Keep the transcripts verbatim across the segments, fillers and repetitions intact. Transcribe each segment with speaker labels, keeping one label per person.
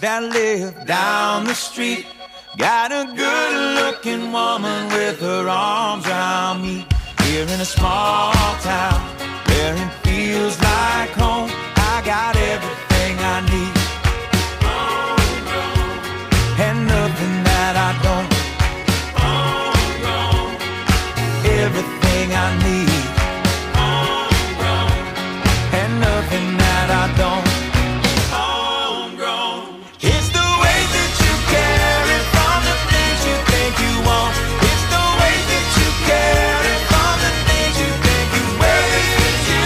Speaker 1: that live down the street. Got a good-looking woman with her arms around me. Here in a small town where it feels like home, I got everything I need and nothing that I don't. Everything I need and nothing that I don't. Homegrown. It's the way that you carry from the things you think you want. It's the way that you carry from the things you think you wear. It's you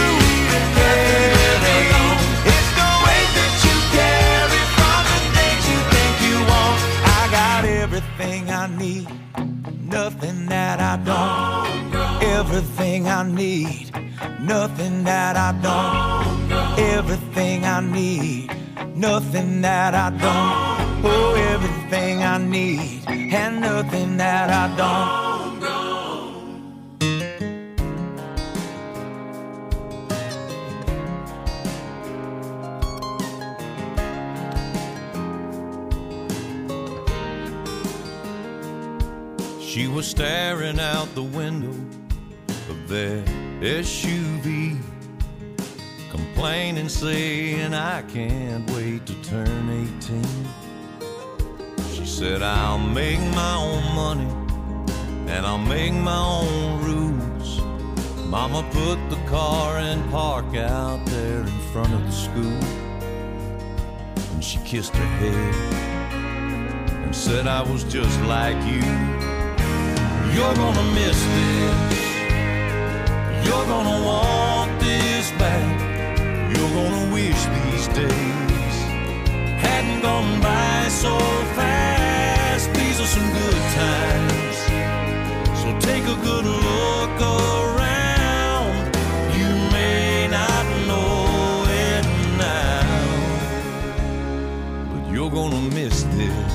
Speaker 1: carry on. It's the way that you carry from the things you think you want. I got everything I need, nothing that I don't. Everything I need, nothing that I don't. Everything I need, nothing that I don't. Oh, everything I need, and nothing that I don't. She was staring out the window of their S U V, complaining, saying, I can't wait to turn eighteen. She said, I'll make my own money and I'll make my own rules. Mama put the car in park out there in front of the school, and she kissed her head and said, I was just like you. You're gonna miss this. You're gonna want this back. You're gonna wish these days hadn't gone by so fast. These are some good times, so take a good look around. You may not know it now, but you're gonna miss this.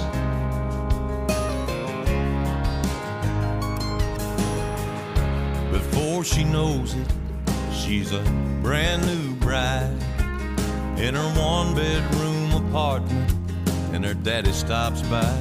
Speaker 1: Before she knows it, she's a brand new bride in her one-bedroom apartment, and her daddy stops by.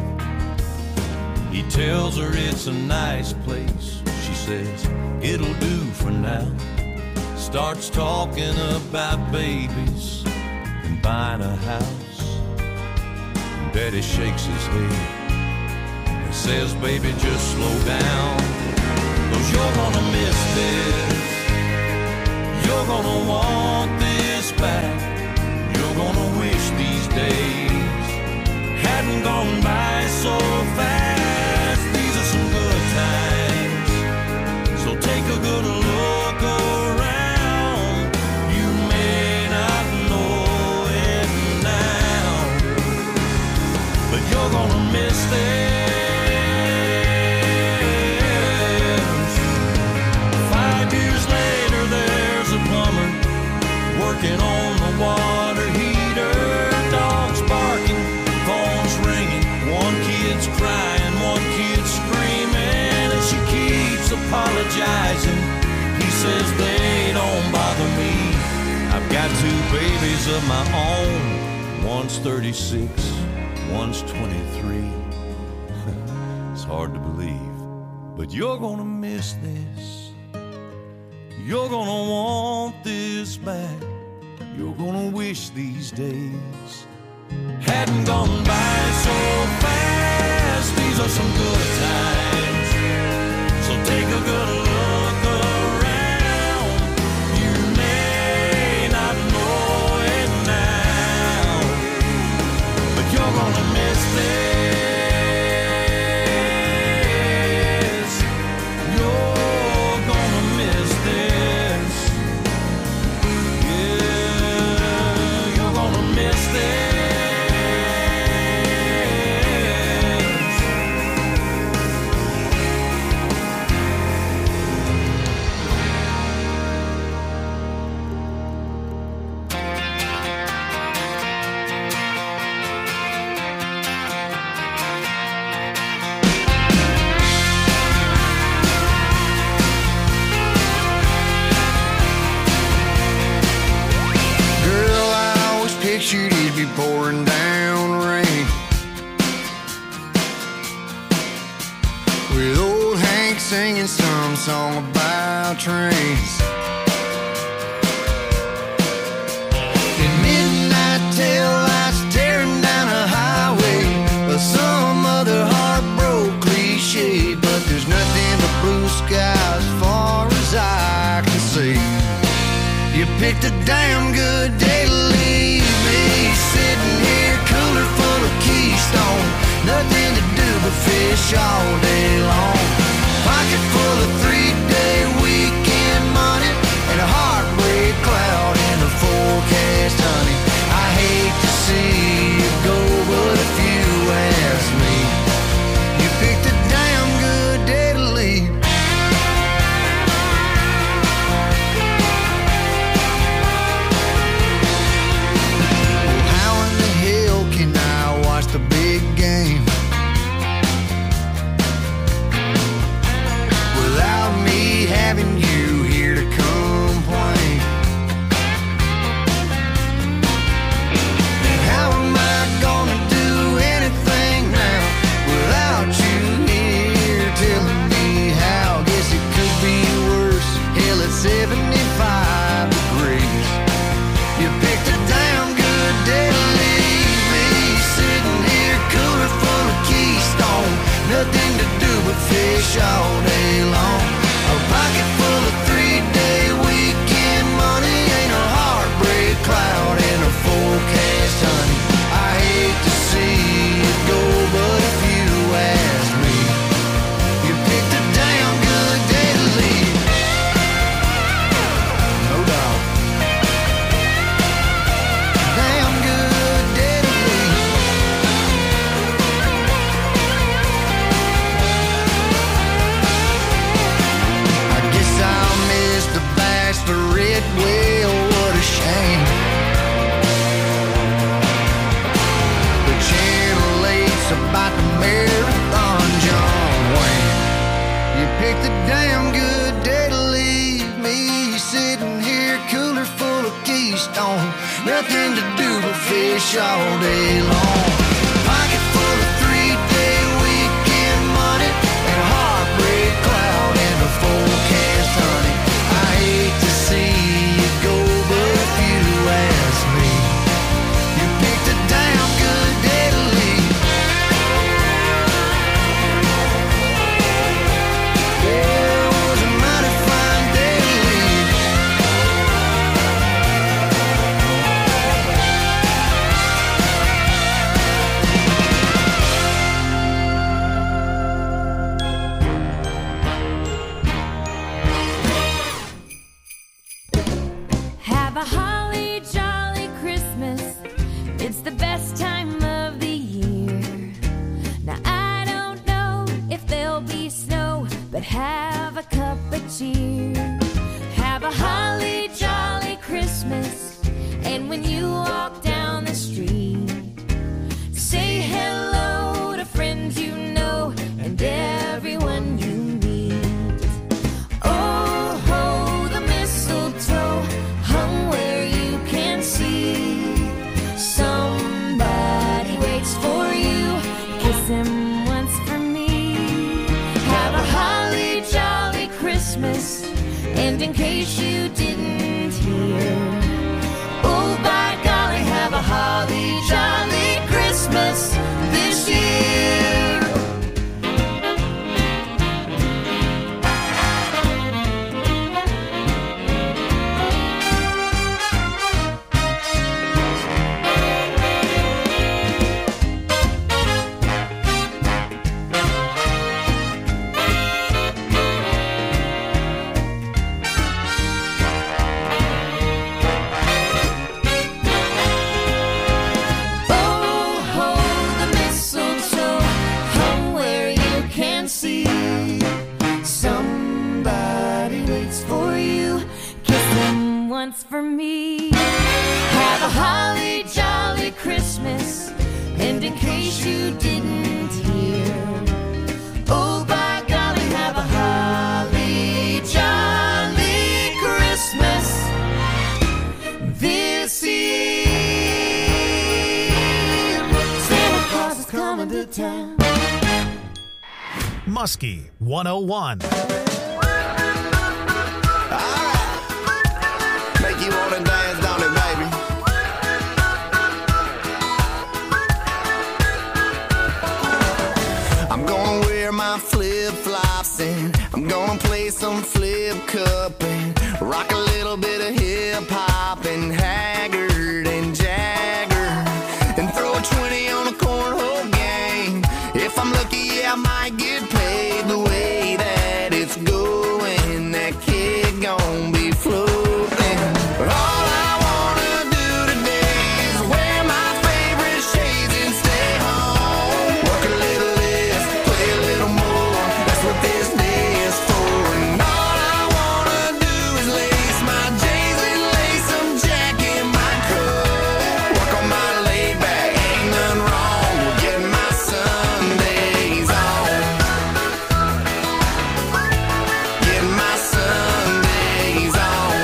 Speaker 1: He tells her it's a nice place. She says, it'll do for now. Starts talking about babies and buying a house. And daddy shakes his head and says, baby, just slow down. Cause you're gonna miss this. You're gonna want this back. You're gonna wish these days hadn't gone by so fast. These are some good times, so take a good look around. You may not know it now, but you're gonna miss this. Working on the water heater, dogs barking, phones ringing, one kid's crying, one kid's screaming, and she keeps apologizing. He says they don't bother me. I've got two babies of my own. One's thirty-six, one's twenty-three. It's hard to believe, but you're gonna miss this. You're gonna want this back. You're gonna wish these days hadn't gone by so fast. These are some good times, so take a good look around. You may not know it now, but you're gonna miss this.
Speaker 2: pictured it'd be pouring down rain, with old Hank singing some song about trains. In midnight tail lights tearing down a highway, or some other heartbroken cliche, but there's nothing but blue sky as far as I can see. You picked a damn good day to leave me, sitting here cooler full of Keystone, nothing to do but fish all day long. Pocket full of three-day weekend money, and a heartbreak cloud in the forecast, honey. I hate to see you go, but if you ask me, you picked a damn good day to leave. Well, how in the hell can I watch the big game without me having you here to complain? And how am I gonna do anything now without you here telling me how? Guess it could be worse. Hell, it's seventy-five degrees. You picked a damn good day to leave me, sitting here cooler full of Keystone, nothing to do but fish all day long. A pocket full of three-day weekend money, ain't a heartbreak cloud in a forecast, honey. I hate to see it go, but if you ask me, you picked a damn good day to leave. No doubt. Damn good day to leave. I guess I'll miss the bachelorette, well, what a shame. The Channel eight's about the marathon, John Wayne. You picked a damn good day to leave me, sitting here cooler full of Keystone, nothing to do but fish all day long. Pocket full of three-day weekend money, and a heartbreak cloud in the forecast, honey. I hate to see you go, but if you ask me, you picked a damn good day to leave. Yeah, it was a mighty fine day to leave.
Speaker 3: Have a holly jolly Christmas. It's the best time of the year. Now I don't know if there'll be snow, but have a cup of cheer. Have a holly jolly Christmas. And when you walk down the street, say hello to friends you know and everyone you meet. Oh, ho, the mistletoe hung where you can see. Somebody waits for you, kiss him once for me. Have a holly jolly Christmas, and in case you didn't hear, oh by golly, have a holly jolly Christmas this year. once for me. Have a holly jolly Christmas, and in case you didn't hear, oh by golly, have a holly jolly Christmas this year. town.
Speaker 4: Muskie one oh one.
Speaker 2: Make you wanna dance, don't it, baby? I'm gonna wear my flip-flops and I'm gonna play some flip cup and rock a little bit of hip-hop and Haggard and Jagger and throw a twenty on a cornhole game. If I'm lucky, yeah, I might get paid the way that it's going. That kid gon' be floating. But all I wanna do today is wear my favorite shades and stay home. Work a little less, play a little more. That's what this day is for. And all I wanna do is lace my J's and lace some Jack in my coat. Work on my laid back, ain't nothing wrong with getting my Sundays on. Getting my Sundays on.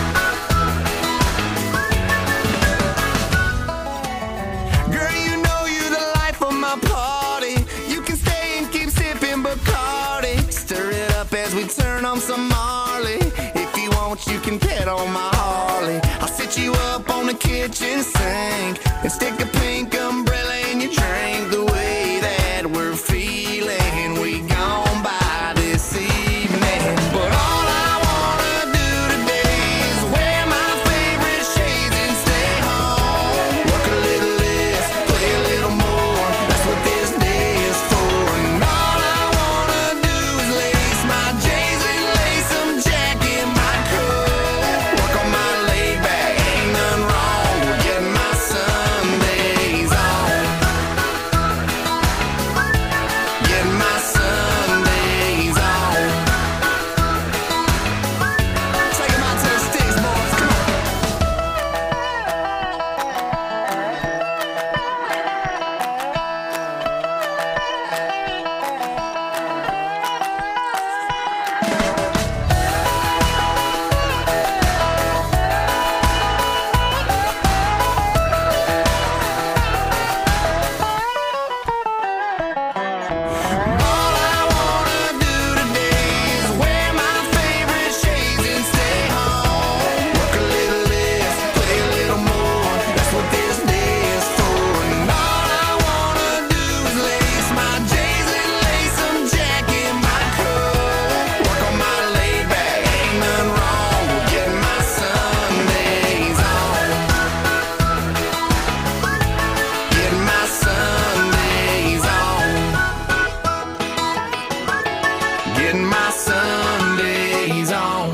Speaker 2: Girl, you know you the life of my party. You can stay and keep sipping Bacardi. Stir it up as we turn on some Marley. If you want, you can pet on my Harley. I'll sit you up on the kitchen sink and stick a pink umbrella in your drink. The way that we're feeling, we gone by this evening. But all I wanna do today is wear my favorite shades and stay home. Work a little less, play a little more. That's what this day is for. And all I wanna do is lace my J's and lace some Jack in my coat. Work on my laid back, ain't nothing wrong with getting my Sundays on. Getting my Sundays on. Take 'em out to the sticks, boys. Come on. All I wanna do today is wear my favorite shades and stay home. Work a little less, play a little more. That's what this day is for. And all I wanna do is lace my J's and lace some Jack in my coat. Work on my laid back, ain't nothing wrong with getting my Sundays on. Getting my Sundays on. Getting my Sundays on.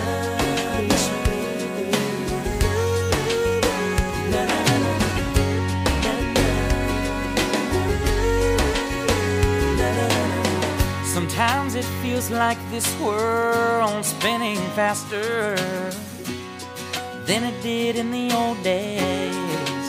Speaker 5: Sometimes it feels like this world's spinning faster than it did in the old days.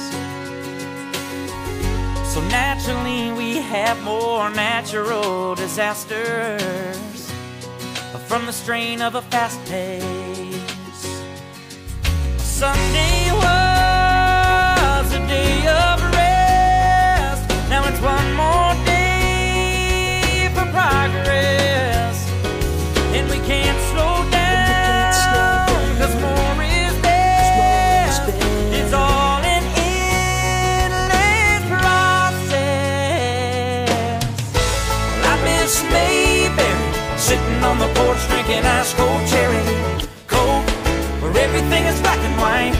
Speaker 5: So naturally we have more natural disasters from the strain of a fast pace. Sunday was a day of rest. Now it's one more day for progress. And we can't slow down, 'cause more is best. It's all an endless process. Well, I miss Mayberry, sitting on the porch drinking ice cold cherry coke, where everything is black and white.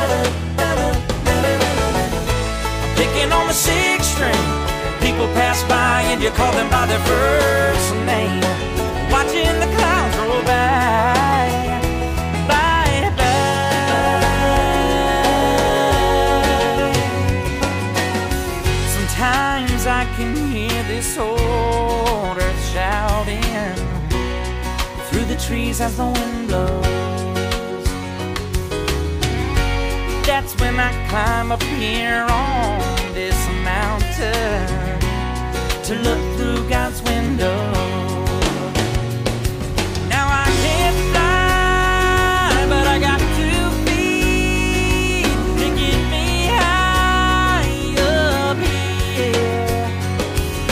Speaker 5: I'm picking on the six string. People pass by and you call them by their first name. Watching the clouds roll by, by, by. Sometimes I can hear this old earth shouting through the trees as the wind blows. That's when I climb up here on this mountain to look through God's window. Now I can't fly, but I got two feet to get me high up here.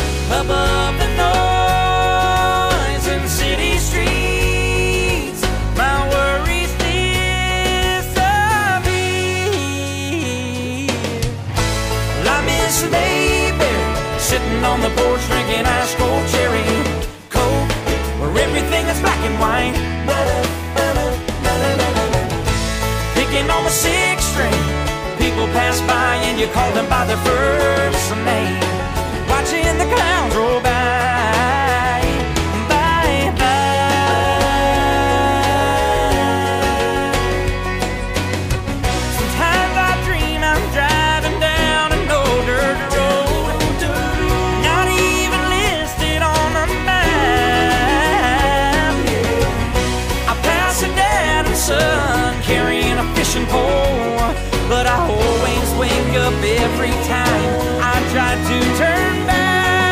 Speaker 5: on the porch drinking ice cold cherry Coke, where everything is black and white. Picking on the sixth string, people pass by and you call them by their first name. Watching the clouds roll by, by, by. Sometimes I dream I'm driving down an old dirt road, not even listed on the map. I pass a dad and son carrying a fishing pole, but I always wake up every time I try to turn back.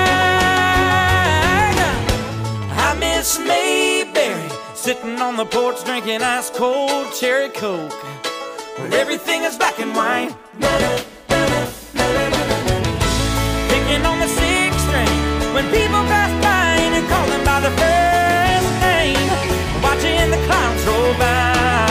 Speaker 5: I miss Mayberry, sitting on the porch drinking ice cold cherry Coke, where everything is black and white. Picking on the sixth string, when people pass by and you call them by their first name. Watching the clouds roll by.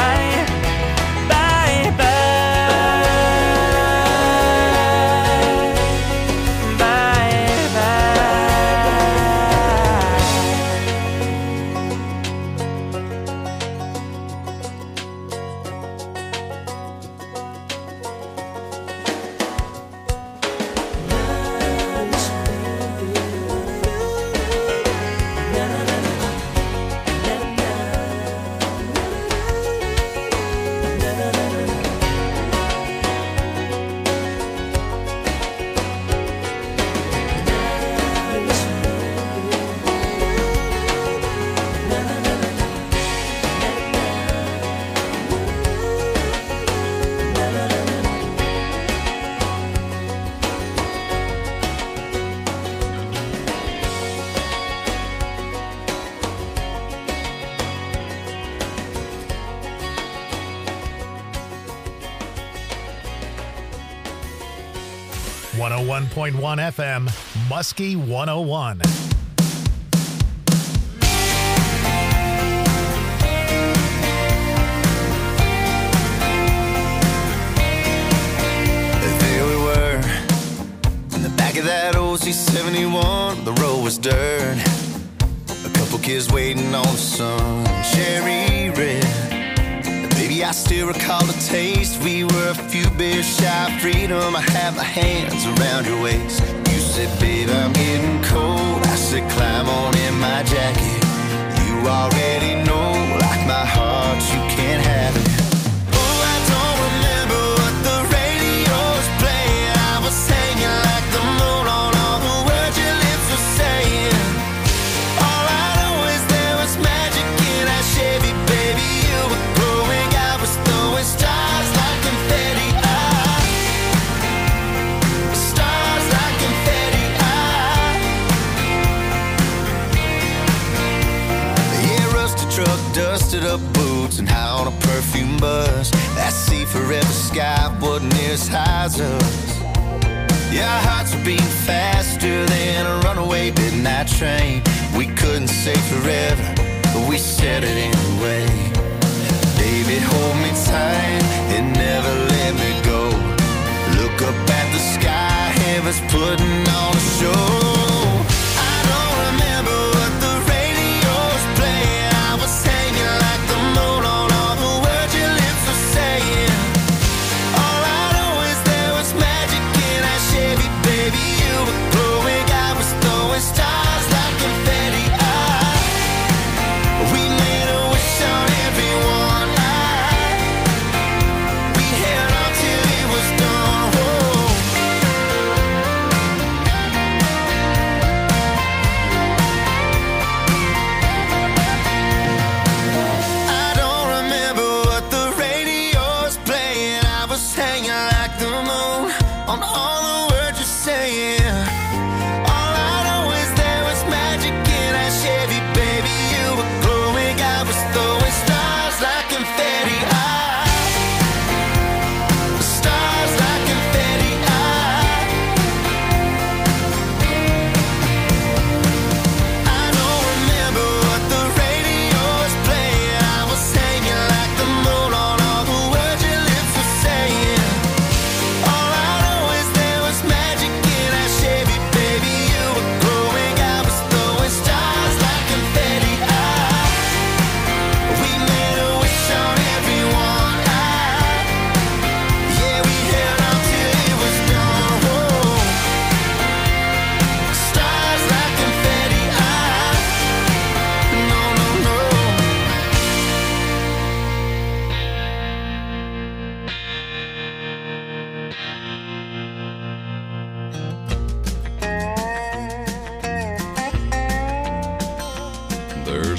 Speaker 4: one oh one point one F M, Muskie one oh one.
Speaker 2: There we were, in the back of that old C seventy-one. The road was dirt, a couple kids waiting on the sun, cherry red. Baby, I still recall the taste. We were a few beers shy of freedom. I had my hands around your waist. You said, babe, I'm getting cold. I said, climb on in my jacket. You already know, like my heart, you can't have it. Oh, I don't remember what the radio's playing. I was hanging like the moon on all the words your lips were saying. All I know is there was magic in that Chevy, baby. You were glowing. Stars like confetti, ah. Stars like confetti, ah. Yeah, rusted truck, dusted up boots, and high on a perfume bus. That sea forever sky wasn't near as high as us. Yeah, our hearts were beating faster than a runaway midnight train. We couldn't say forever, but we said it anyway. Baby, hold me tight and never let me go. Look up at the sky, heaven's putting on a show. I don't remember what the radio's playing. I was hanging like the moon on all the words your lips were saying. All I know is there was magic in that Chevy, baby. You were glowing, I was throwing stars like confetti, ah. We made a wish on everyone.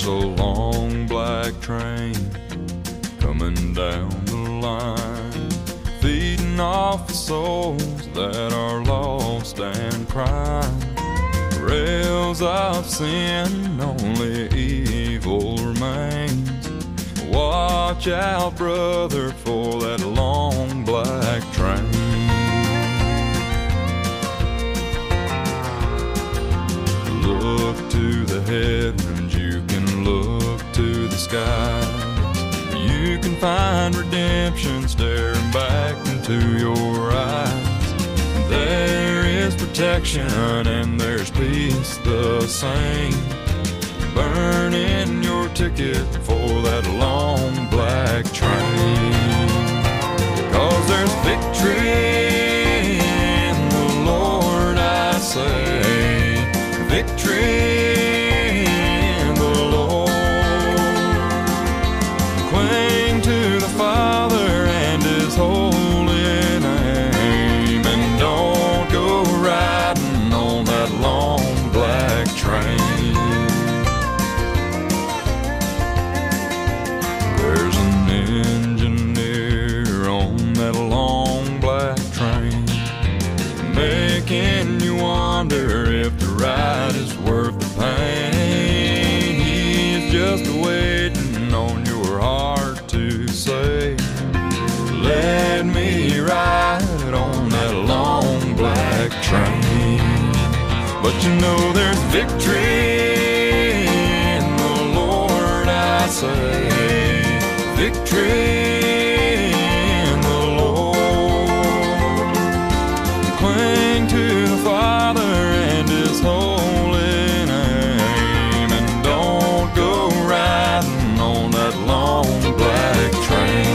Speaker 6: There's a long black train coming down the line, feeding off the souls that are lost and crying. Rails of sin, only evil remains. Watch out, brother, for that long black train. Look to the heavens, you can look to the skies. You can find redemption staring back into your eyes. There is protection and there's peace the same. Burning your ticket for that long black train. 'Cause there's victory in the Lord, I say. Victory in the Lord. Cling to the Father and His holy name, and don't go riding on that long black train. There's an engineer on that long black train, making you wonder if the ride is worth the pain. He's just waiting on your heart to say, let me ride on that long black train. But you know there's victory in the Lord, I say. Victory in the Lord. Cling to the Father and His holy name, and don't go riding on that long black train.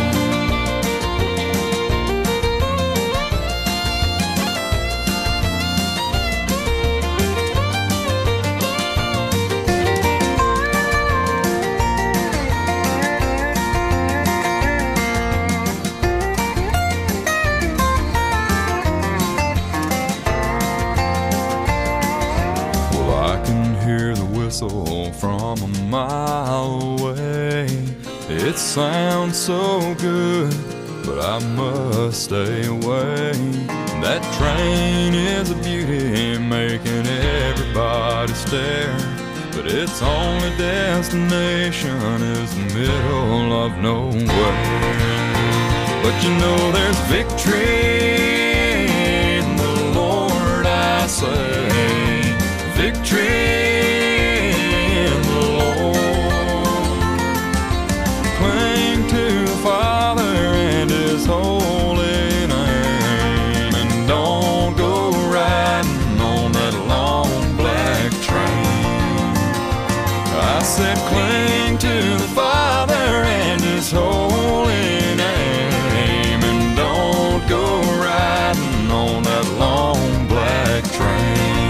Speaker 6: From a mile away, it sounds so good, but I must stay away. That train is a beauty, making everybody stare, but its only destination is the middle of nowhere. But you know there's victory in the Lord, I say. Victory in the Lord. Cling to the Father and His holy name, and don't go riding on that long black train. I said cling to the Father and His holy name, and don't go riding on that long black train.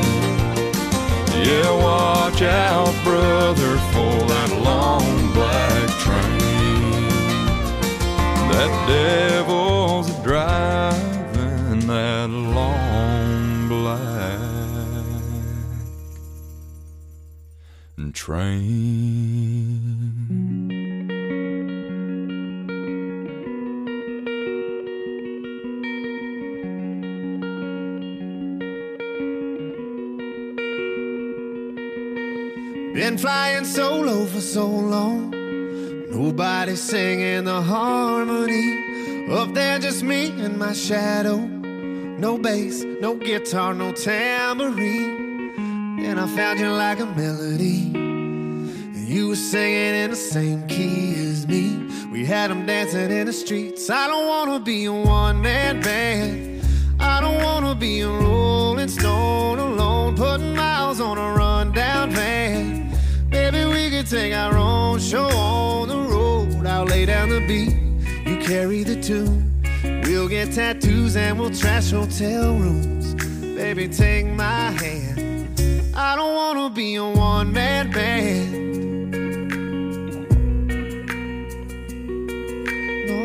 Speaker 6: Yeah, watch out, brother, for that long black train. That devil's driving that long black train.
Speaker 2: Been flying solo for so long, nobody singing the harmony. Up there just me and my shadow. No bass, no guitar, no tambourine. And I found you like a melody, and you were singing in the same key as me. We had them dancing in the streets. I don't wanna be a one-man band. I don't wanna be a rolling stone alone, putting miles on a rundown van. Maybe we could take our own show on the road. I'll lay down the beat, you carry the tune. We'll get tattoos and we'll trash hotel rooms. Baby, take my hand. I don't wanna be a one-man band. No.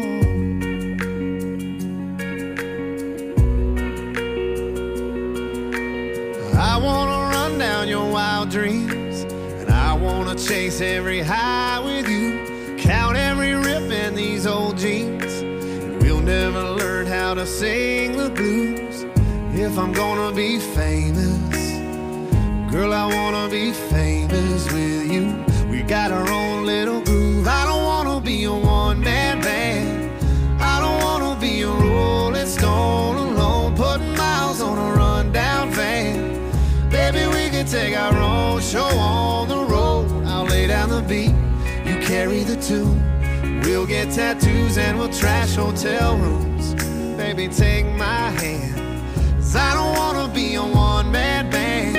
Speaker 2: I wanna run down your wild dreams, and I wanna chase every high with you, count every rip in these old jeans. And we'll never learn how to sing the blues. If I'm gonna be famous, girl, I wanna be famous with you. We got our own little groove. I don't wanna be a one-man band. I don't wanna be a rolling stone alone, putting miles on a rundown van. Baby, we can take our own show on the road. I'll lay down the beat, you carry the tune. We'll get tattoos and we'll trash hotel rooms. Baby, take my hand, 'cause I don't wanna be a one-man band.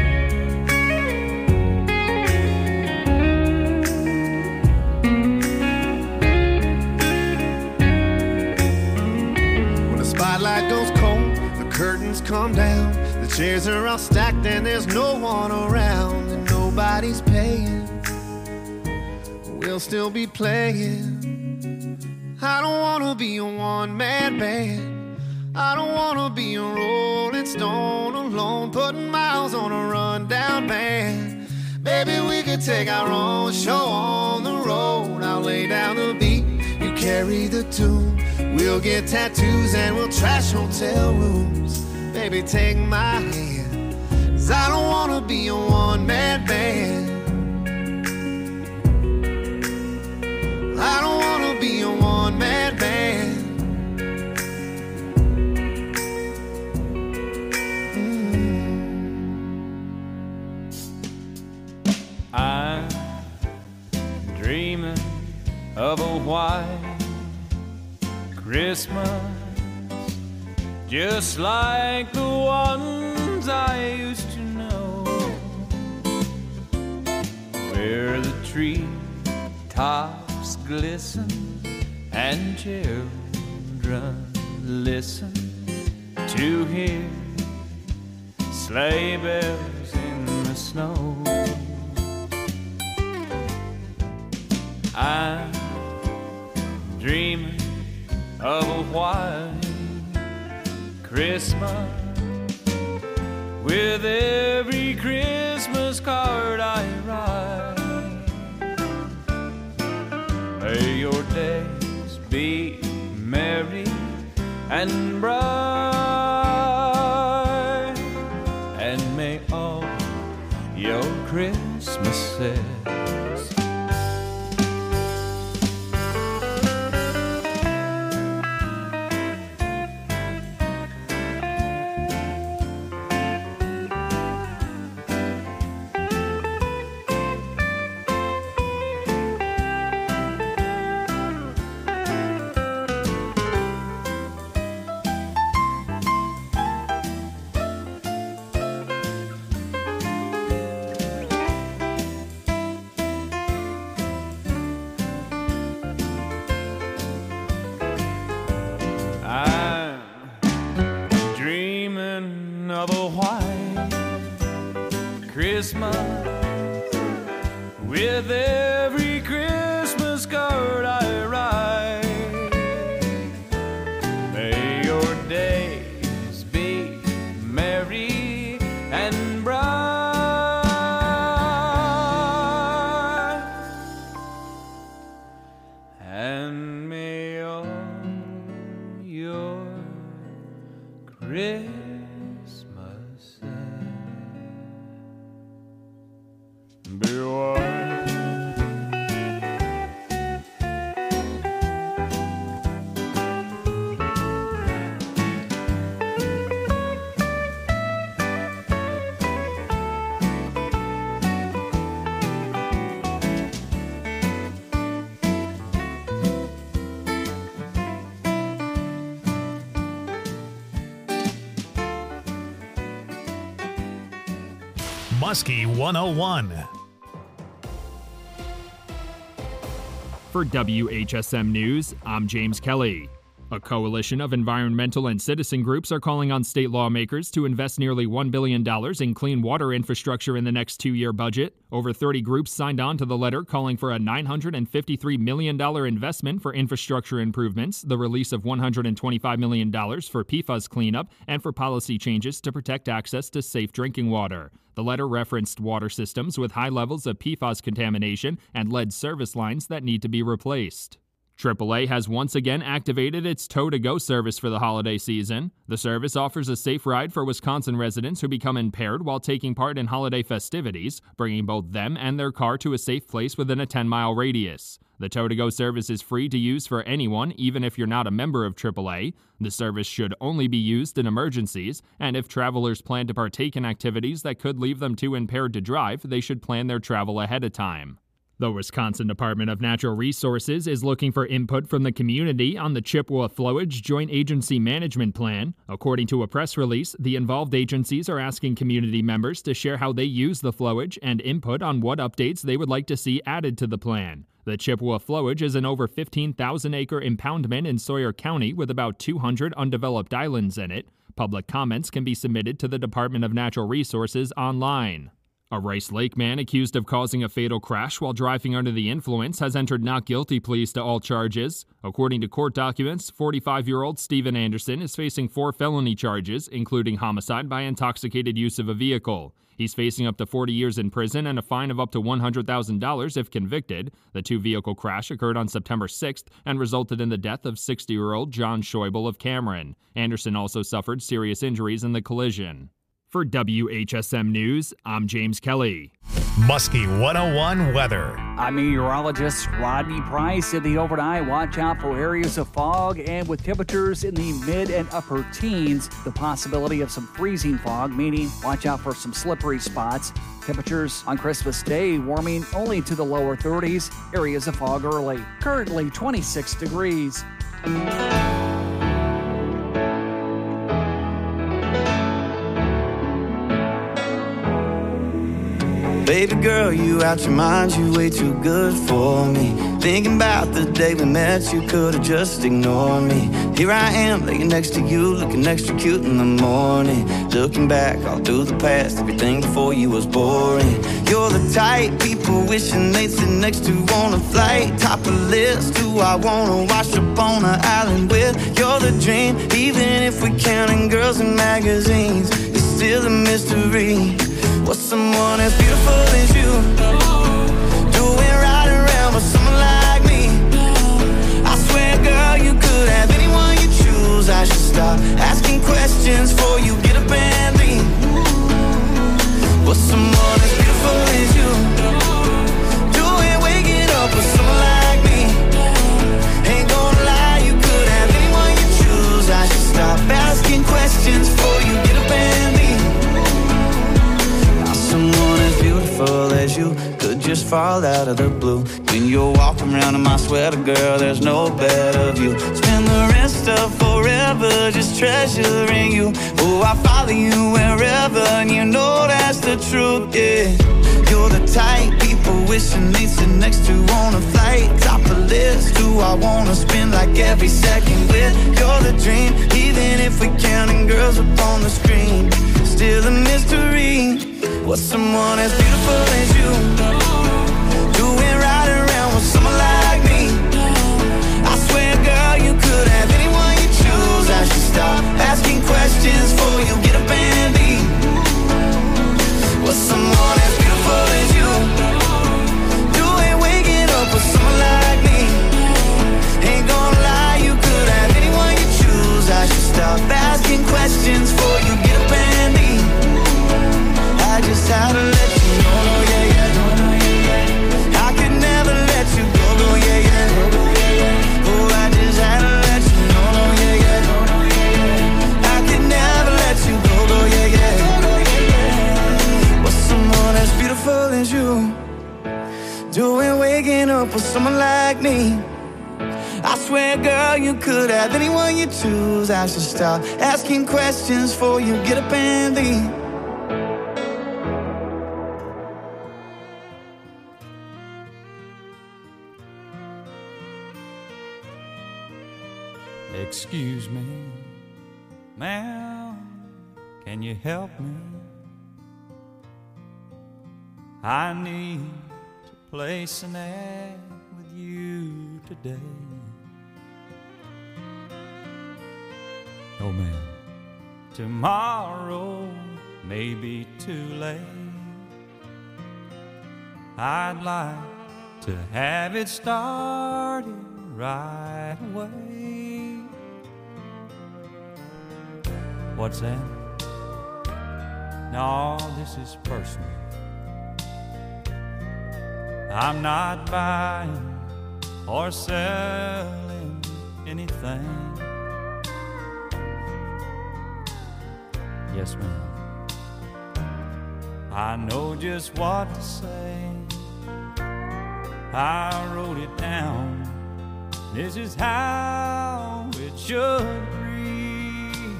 Speaker 2: Spotlight goes cold, the curtains come down, the chairs are all stacked and there's no one around, and nobody's paying. We'll still be playing. I don't wanna be a one-man band. I don't wanna be a rolling stone alone, putting miles on a rundown van. Baby, we could take our own show on the road. I'll lay down the beat, you carry the tune. We'll get tattoos and we'll trash hotel rooms. Baby, take my hand, 'cause I don't wanna be a one-man band. I don't wanna be a one-man band.
Speaker 5: Mm. I'm dreaming of a white Christmas, just like the ones I used to know, where the tree tops glisten and children listen to hear sleigh bells in the snow. I'm dreaming of a white Christmas, with every Christmas card I write. May your days be merry and bright, and may all your Christmases Christmas, with every Christmas card I write. May your days be merry and bright, and may all your Christmas be white.
Speaker 4: Muskie one oh one.
Speaker 7: For W H S M News, I'm James Kelly. A coalition of environmental and citizen groups are calling on state lawmakers to invest nearly one billion dollars in clean water infrastructure in the next two-year budget. Over thirty groups signed on to the letter calling for a nine hundred fifty-three million dollars investment for infrastructure improvements, the release of one hundred twenty-five million dollars for P FAS cleanup, and for policy changes to protect access to safe drinking water. The letter referenced water systems with high levels of P FAS contamination and lead service lines that need to be replaced. triple A has once again activated its Tow-to-Go service for the holiday season. The service offers a safe ride for Wisconsin residents who become impaired while taking part in holiday festivities, bringing both them and their car to a safe place within a ten-mile radius. The Tow-to-Go service is free to use for anyone, even if you're not a member of triple A. The service should only be used in emergencies, and if travelers plan to partake in activities that could leave them too impaired to drive, they should plan their travel ahead of time. The Wisconsin Department of Natural Resources is looking for input from the community on the Chippewa Flowage Joint Agency Management Plan. According to a press release, the involved agencies are asking community members to share how they use the flowage and input on what updates they would like to see added to the plan. The Chippewa Flowage is an over fifteen thousand acre impoundment in Sawyer County with about two hundred undeveloped islands in it. Public comments can be submitted to the Department of Natural Resources online. A Rice Lake man accused of causing a fatal crash while driving under the influence has entered not guilty pleas to all charges. According to court documents, forty-five-year-old Stephen Anderson is facing four felony charges, including homicide by intoxicated use of a vehicle. He's facing up to forty years in prison and a fine of up to one hundred thousand dollars if convicted. The two-vehicle crash occurred on September sixth and resulted in the death of sixty-year-old John Schäuble of Cameron. Anderson also suffered serious injuries in the collision. For W H S M News, I'm James Kelly.
Speaker 4: Muskie one oh one weather.
Speaker 8: I'm meteorologist Rodney Price. In the overnight, watch out for areas of fog, and with temperatures in the mid and upper teens, the possibility of some freezing fog, meaning watch out for some slippery spots. Temperatures on Christmas Day warming only to the lower thirties, areas of fog early. Currently twenty-six degrees.
Speaker 2: Baby girl, you out your mind, you way too good for me. Thinking about the day we met, you could've just ignored me. Here I am, laying next to you, looking extra cute in the morning. Looking back all through the past, everything before you was boring. You're the type people wishing they'd sit next to on a flight. Top of the list, who I wanna wash up on an island with. You're the dream, even if we're counting girls in magazines. It's still a mystery. What's someone as beautiful as you doing right around with someone like me? I swear, girl, you could have anyone you choose. I should stop asking questions before you get up and leave. What's someone as beautiful as you doing waking up with someone like me? Ain't gonna lie, you could have anyone you choose. I should stop asking questions before you get up and leave. Someone as beautiful as you could just fall out of the blue. When you're walking around in my sweater, girl, there's no better view. Spend the rest of forever just treasuring you. Oh, I follow you wherever, and you know that's the truth, yeah. You're the type people wishing they'd sit next to on a flight. Top of the list, who I wanna spend like every second with. You're the dream, even if we're counting girls up on the screen. Still a mystery. What's someone as beautiful as you doing right around with someone like me? I swear, girl, you could have anyone you choose. I should stop asking questions before you get up and leave. What's someone as beautiful as you doing waking up with someone like me? Ain't gonna lie, you could have anyone you choose. I should stop asking questions before you get up and leave. I just had to let you know, no, yeah, yeah, no, no, yeah, yeah. I could never let you go, no, yeah, yeah, no, no, yeah, yeah. Oh, I just had to let you know, no, yeah, yeah, no, no, yeah, yeah. I could never let you go, no, yeah, yeah, no, no, yeah, yeah. What's someone as beautiful as you doing waking up with someone like me? I swear, girl, you could have anyone you choose. I should stop asking questions before you get up and leave.
Speaker 1: Excuse me, ma'am, can you help me? I need to place an ad with you today. Oh, ma'am, tomorrow may be too late. I'd like to have it started right away. What's that? No, this is personal. I'm not buying or selling anything. Yes, ma'am. I know just what to say. I wrote it down. This is how it should read.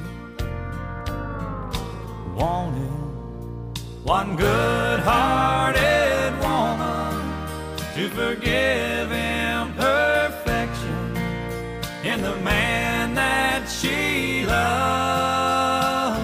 Speaker 1: Wanted one good-hearted woman to forgive imperfection in the man that she loved.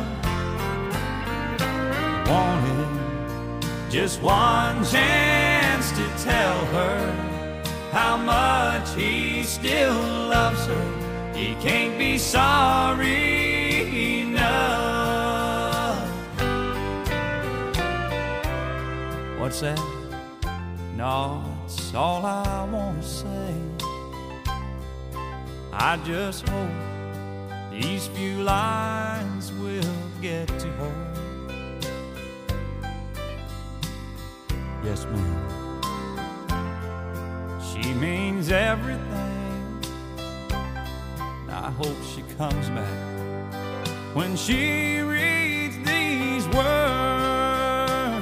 Speaker 1: Wanted just one chance to tell her how much he still loves her. He can't be sorry enough. What's that? No, it's all I want to say. I just hope these few lines will get to her. Yes, ma'am. She means everything. I hope she comes back when she reads these words.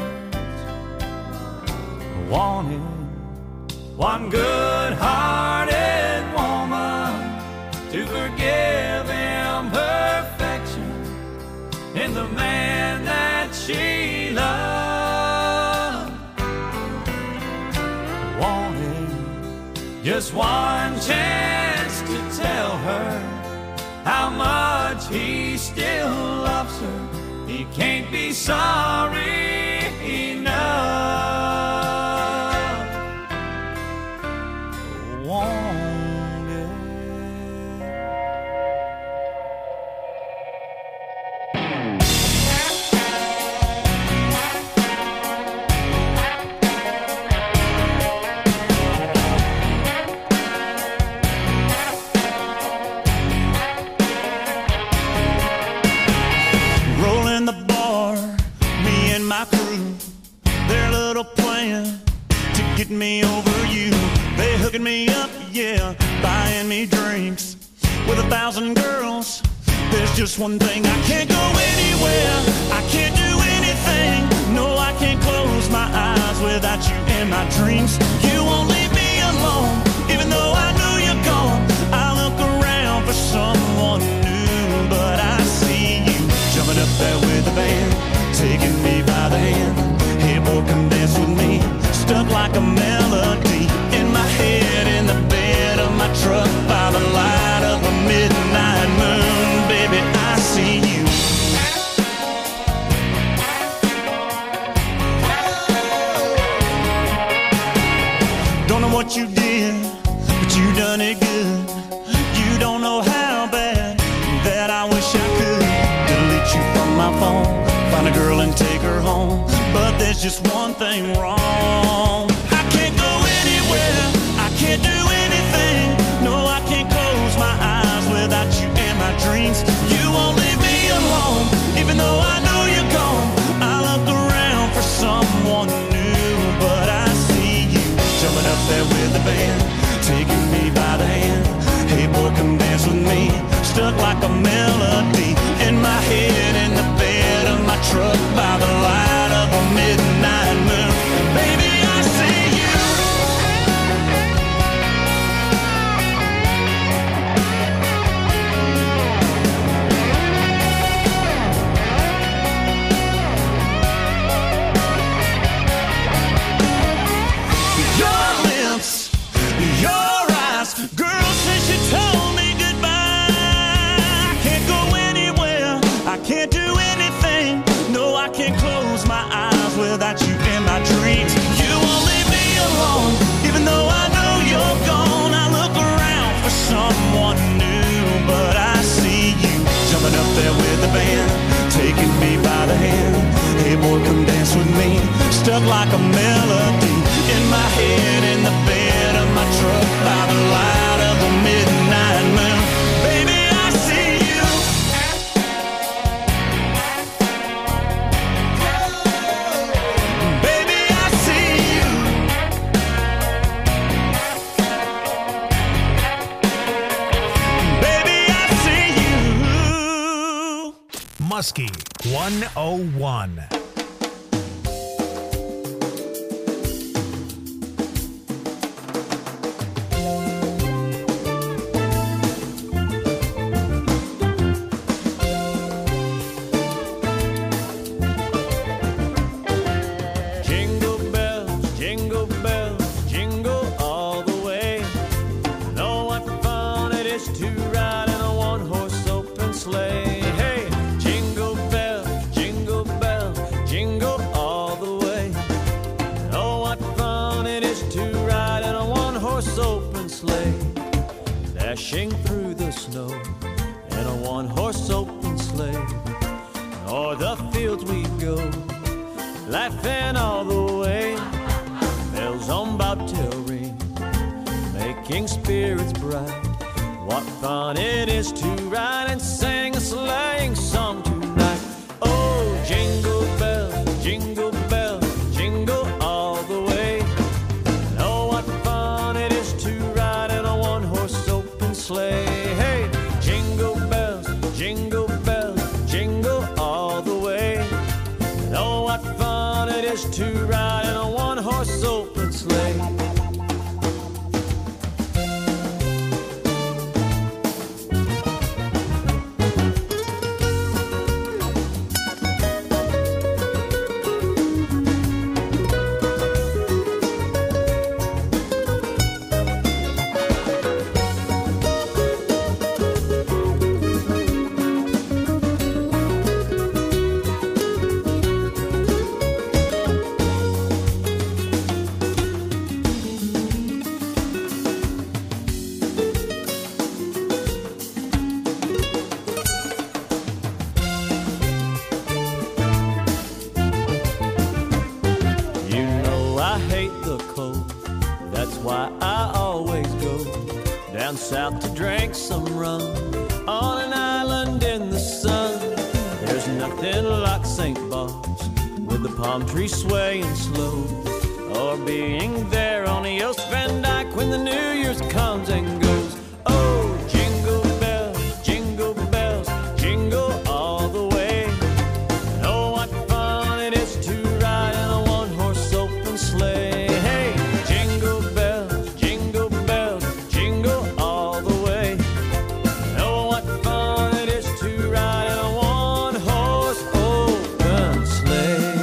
Speaker 1: Wanted one good-hearted woman to forgive imperfection in the man that she loved. Wanted just one chance to tell her how much he still loves her. He can't be sorry enough.
Speaker 9: Me over you, they hooking me up, yeah, buying me drinks with a thousand girls. There's just one thing, I can't go anywhere, I can't do anything. No, I can't close my eyes without you in my dreams. You won't leave me alone, even though I know you're gone. I look around for someone new, but I see you jumping up there with the band, taking me by the hand. Hey boy, come dance with me. Stuck like a melody in my head, in the bed of my truck, by the light of a midnight moon. Baby, I see you. Don't know what you did, but you done it good. You don't know how bad that I wish I could delete you from my phone, find a girl and take her home. But there's just one thing wrong. I can't go anywhere, I can't do anything. No, I can't close my eyes without you in my dreams. You won't leave me alone, even though I know you're gone. I look around for someone new, but I see you jumping up there with the band, taking me by the hand. Hey boy, come dance with me. Stuck like a melody in my head, in the bed of my truck, by the light of a midnight moon. Baby, I see you. Your lips, your eyes, girl, since you told me goodbye, I can't go anywhere, I can't do anything. No, I can't close my eyes without you in my dreams. You won't leave me alone, even though I know you're gone. I look around for someone new, but I see you jumping up there with the band, taking me by the hand. Hey boy, come dance with me. Stuck like a melody head in the bed of my truck by the light of the midnight moon. Baby, I see you. Baby, I see you. Baby, I see you.
Speaker 4: Muskie one oh one.
Speaker 9: Jingle bells, jingle bells, jingle all the way. Know what fun it is to ride in a one-horse open sleigh. Hey, jingle bells, jingle bells, jingle all the way. Know what fun it is to ride in a one-horse open sleigh. Dashing through the snow in a one-horse open sleigh. O'er the fields we go, laughing all the way. Bells on bobtail ring, making spirits bright. What fun it is to ride and sing a sleighing song tonight. Oh, jingle bells, jingle bells, jingle all the way. Oh, what fun it is to ride in a one-horse open sleigh. Hey, jingle bells, jingle bells, jingle all the way. Oh, what fun it is to ride in a one-horse open sleigh. You know I hate the cold, that's why I always go down south to drink some rum on an island in the sun. There's nothing like Saint Bart's with the palm trees swaying slow, or being there on the Oost Van Dyke when the New Year's comes and goes. Oh, jingle bells, jingle bells, jingle all the way. Oh, what fun it is to ride in a one-horse open sleigh. Hey, jingle bells, jingle bells, jingle all the way. Oh, what fun it is to ride in a one-horse open sleigh.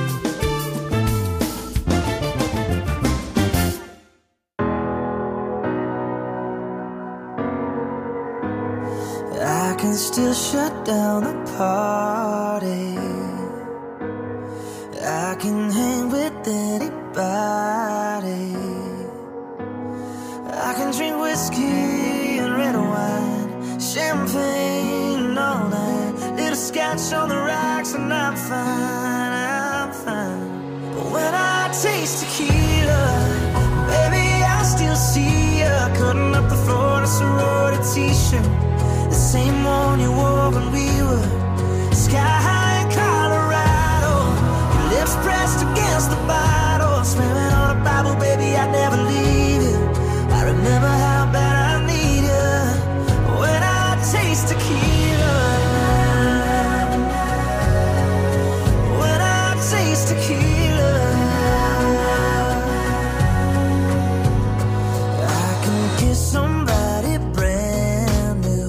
Speaker 2: I can still shut down the party. I can hang with anybody. I can drink whiskey and red wine, champagne all night, little scotch on the rocks, and I'm fine, I'm fine. But when I taste tequila, baby, I still see ya cutting up the floor in a sorority t-shirt, the same one you wore when we were sky high in Colorado. Your lips pressed against the bottle, swearing on a Bible, baby, I'd never leave you. I remember how bad I need you when I taste tequila. When I taste tequila, I can kiss somebody brand new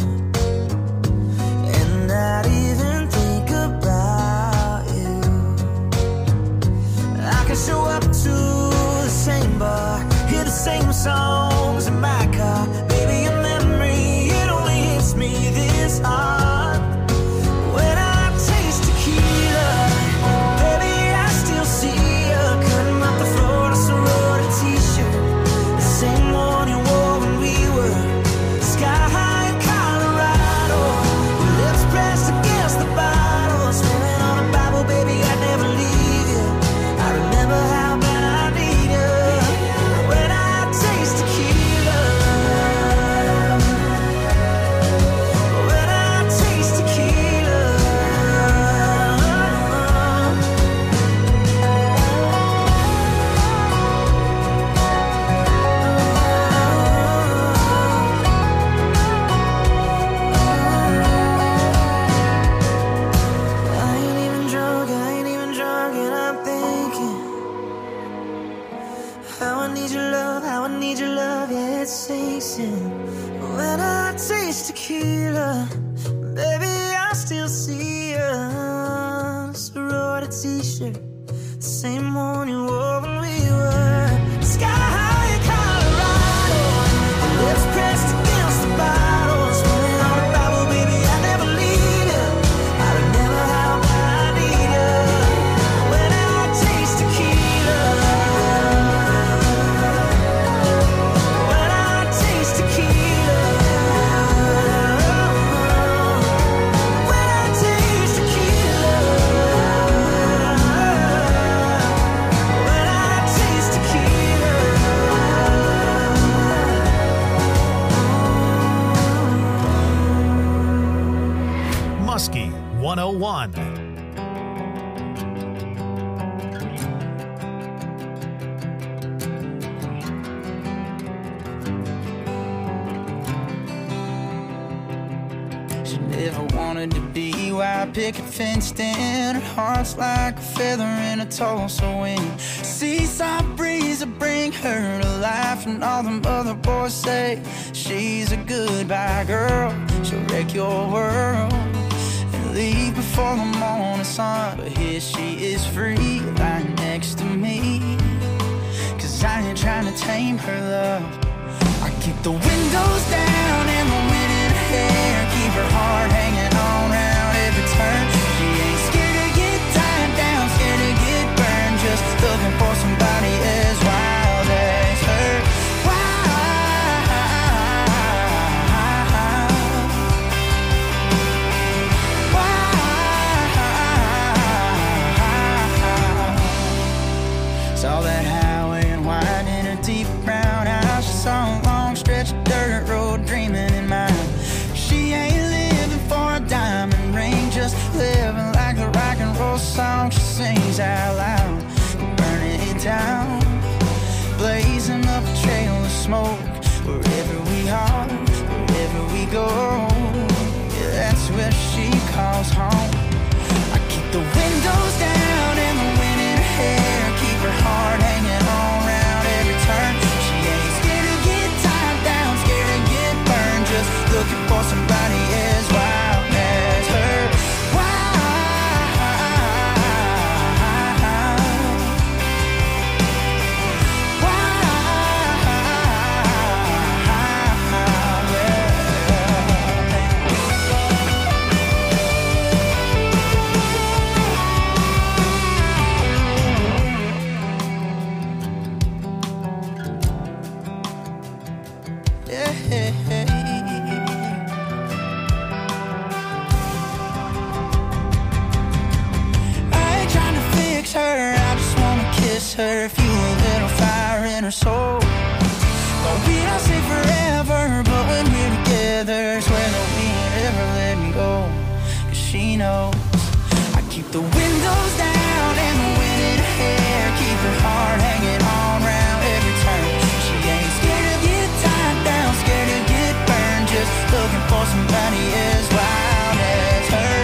Speaker 2: and not even think about you. I can show up to the same bar, hear the same songs in my car. Baby, your memory, it only hits me this taste tequila, baby, I still see ya. Sorority t-shirt, the same one you wore when we were sky high in Colorado. Lips pressed against the bottle, swimming on the Bible, baby, I never leave ya. I'd never how I need ya. When I taste tequila, when I taste tequila, when I taste tequila, when I taste tequila.
Speaker 4: Muskie one oh one.
Speaker 2: She never wanted to be white picket fenced in. Her heart's like a feather in a Tulsa wind. Seaside breeze will bring her to life, and all them other boys say she's a goodbye girl. She'll wreck your world and leave before the morning sun. But here she is free, lying next to me. Cause I ain't trying to tame her love. I keep the windows down and the wind in her hair, keep her heart hanging on round every turn. She ain't scared to get tied down, scared to get burned, just looking for somebody as wild as her. Saw that highway and wine in a deep brown house. She saw a long stretch of dirt road dreaming in mind. She ain't living for a diamond ring, just living like the rock and roll song she sings out loud. Burning it down, blazing up a trail of smoke. Wherever we are, wherever we go, yeah, that's where she calls home. I keep the windows down and the wind in her hair, keep her heart hanging on round every turn. She ain't scared to get tied down, scared to get burned, just looking for somebody as wild as her. Her, fuel a little fire in her soul. But we don't say forever, but when we're together, swear that we ain't ever let me go. Cause she knows I keep the windows down and the wind in her hair, keep her heart hanging on round every turn. She ain't scared to get tied down, scared to get burned, just looking for somebody as wild as her.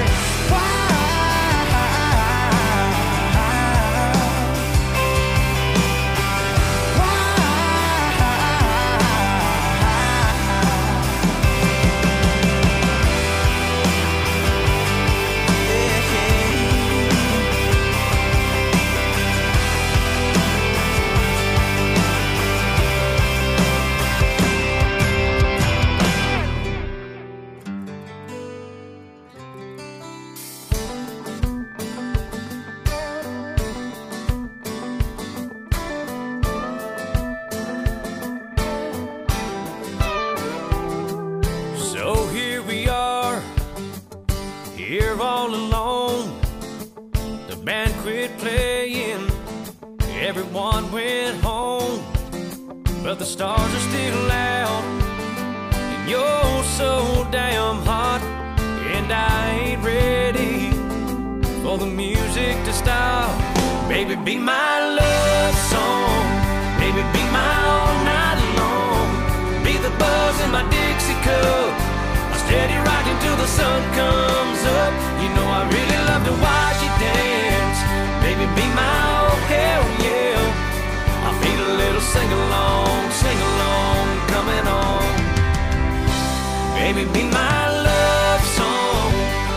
Speaker 5: Everyone went home, but the stars are still out, and you're so damn hot, and I ain't ready for the music to stop. Baby, be my love song, baby, be my all night long, be the buzz in my Dixie cup, my steady rocking till the sun comes up. You know I really love to watch you dance. Baby, be my oh hell yeah. I feel a little sing along, sing along, coming on. Baby, be my love song.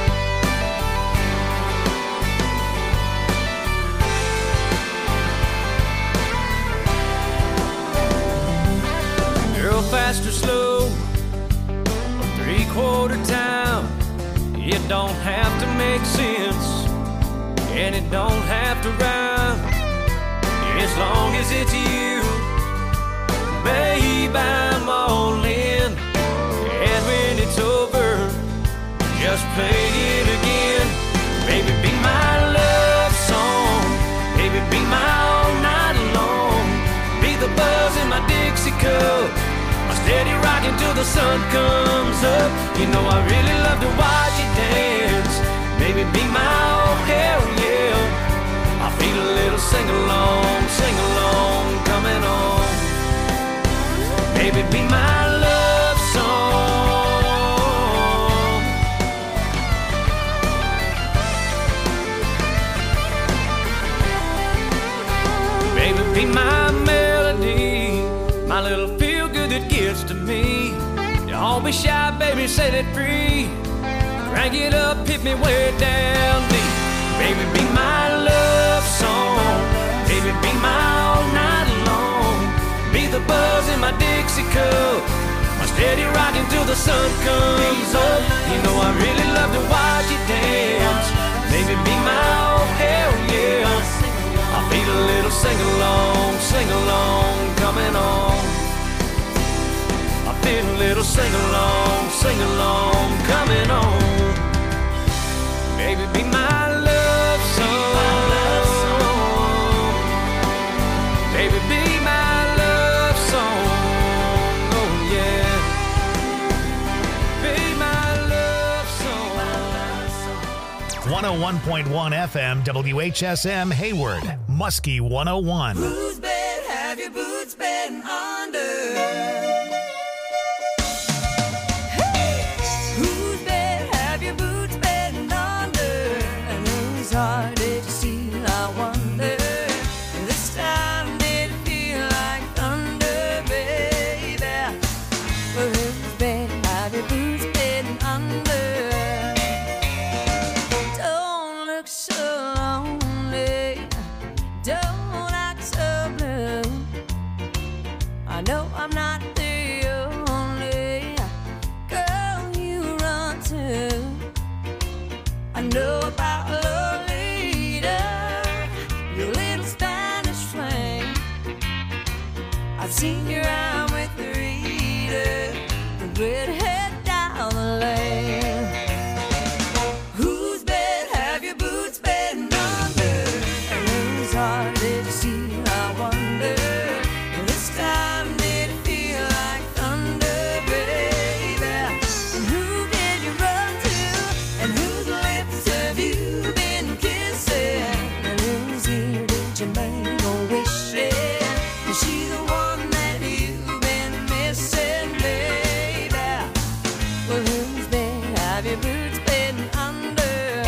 Speaker 5: Girl, fast or slow, a three-quarter town. It don't have to make sense, and it don't have to rhyme. As long as it's you, babe, I'm all in. And when it's over, just play it again. Baby, be my love song. Baby, be my all night long. Be the buzz in my Dixie cup, my steady rockin' till the sun comes up. You know I really love to watch you dance. Baby, be my oh hell yeah. I feel a little sing-along, sing-along coming on. Baby, be my love song. Baby, be my melody, my little feel-good that gets to me. Don't be shy, baby, set it free. Crank it up, hit me way down deep. Baby, be my love song. Baby, be my all night long. Be the buzz in my Dixie cup, my steady rockin' till the sun comes up. You know I really love to watch you dance. Baby, be my oh hell yeah. I feel a little sing-along, sing-along coming on. I feel a little sing-along, sing-along coming on. Baby, be my love song. Baby, be my love song. Oh yeah. Be my love song.
Speaker 4: one oh one point one F M W H S M Hayward, Muskie one oh one.
Speaker 2: Whose bed have your boots been under?
Speaker 10: Hard did you see? I wonder. This time did it feel like thunder, baby? Well, whose bed have your boots been under? Don't look so lonely, don't act so blue. I know I'm not the only girl you run to. I know about love. I've seen you around with the reader, the redhead down the lane. Whose bed have your boots been under? And whose heart did you see? I wonder. This time did it feel like thunder, baby? And who did you run to? And whose lips have you been kissing? And whose ear did you make a wish in? Is she the one? Boots been under.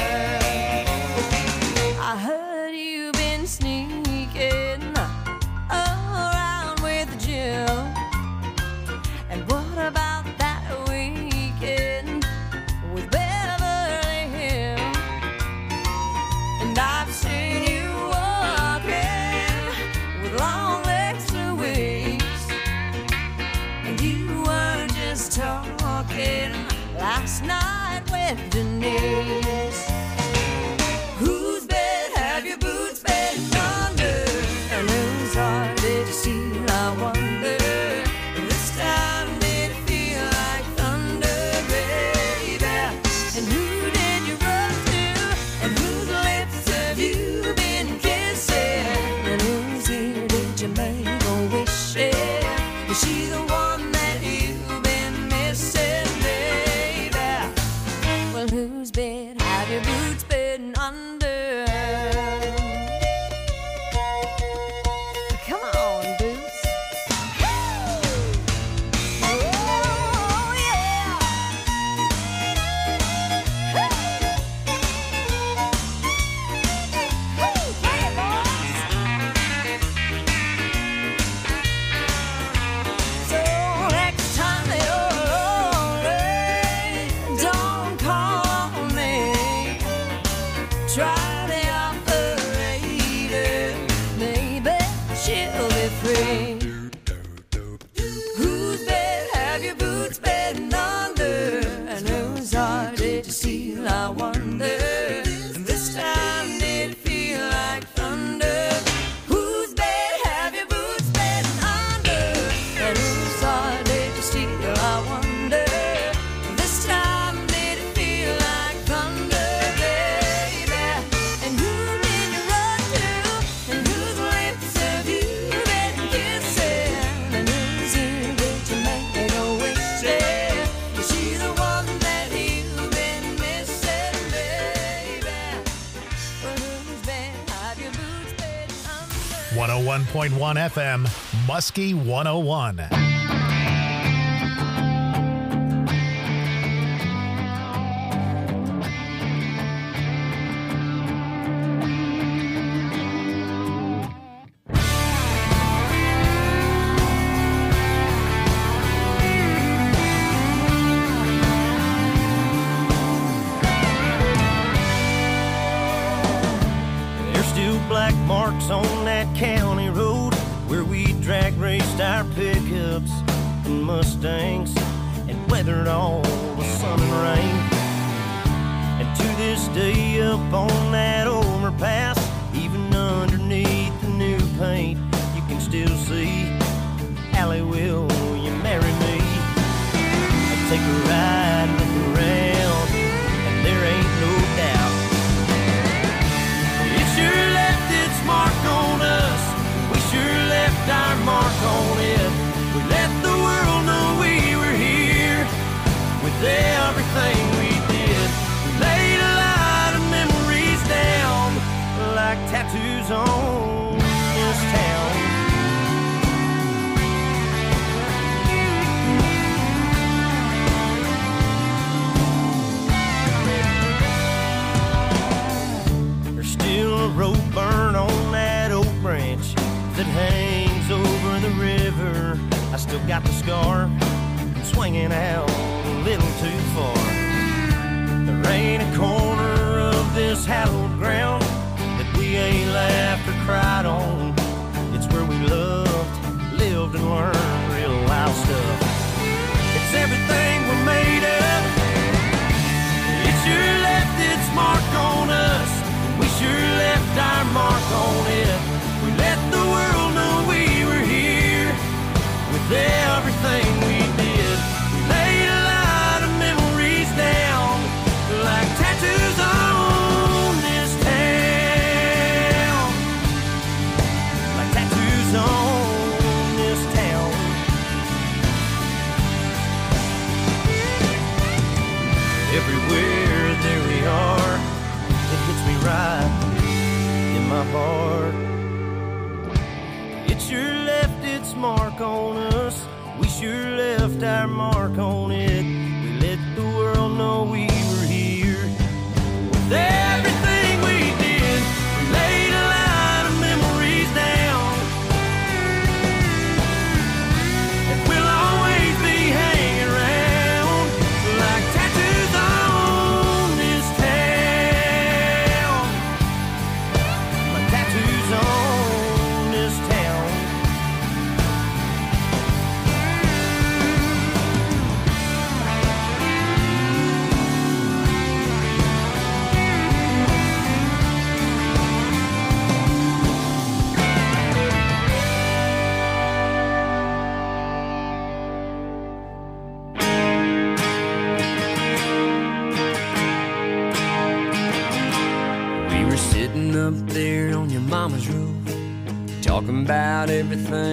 Speaker 10: I heard you've been sneaking around with Jill. And what about that weekend with Beverly Hills? And I've seen you walking with long legs to waist. And you weren't just talking last night with Denise. Whose bed have your boots been under? And whose heart did you see? I wonder. This time did it feel like thunder, baby? And who did you run to? And whose lips have you been kissing? And whose ear did you make a wish in? Is she the one that you've been missing, baby? Whose bed have wonder. And this time did it feel like thunder? Whose bed have your boots been under? And whose heart did you steal? I wonder. And this time did it feel like thunder, baby? And who did you run to? And whose lips have you been kissing? And whose ear did you make a wish in? Is she the one that you've been missing, baby? Well, whose bed have your boots been under?
Speaker 4: one oh one point one F M, Muskie one oh one.
Speaker 2: There's still black marks on that county road where we drag raced our pickups and Mustangs and weathered all the sun and rain. And to this day up on that overpass, even underneath the new paint, you can still see Allie, will you marry me? I take a ride, look around, and there ain't no doubt it sure left its mark on us. We sure left our mark on it. We let the world know we were here with everything we did. We laid a lot of memories down like tattoos on this town. There's still a rope burn on that oak branch that hangs over the river. I still got the scar swinging out a little too far. There ain't a corner of this hallowed ground that we ain't laughed or cried on. It's where we loved, lived, and learned real wild stuff. It's everything we're made of. It sure left its mark on us. We sure left our mark on it. We let the world know we were here with everything we did. We laid a lot of memories down like tattoos on this town. Like tattoos on this town. Everywhere there we are, it hits me right in my heart. It sure left its mark on us. We sure left our mark on it. We let the world know we were here with everything we did. We laid a lot of memories down, and we'll always be hanging around like tattoos on this town. Like tattoos on this town.
Speaker 11: We were sitting up there on your mama's roof, talking about everything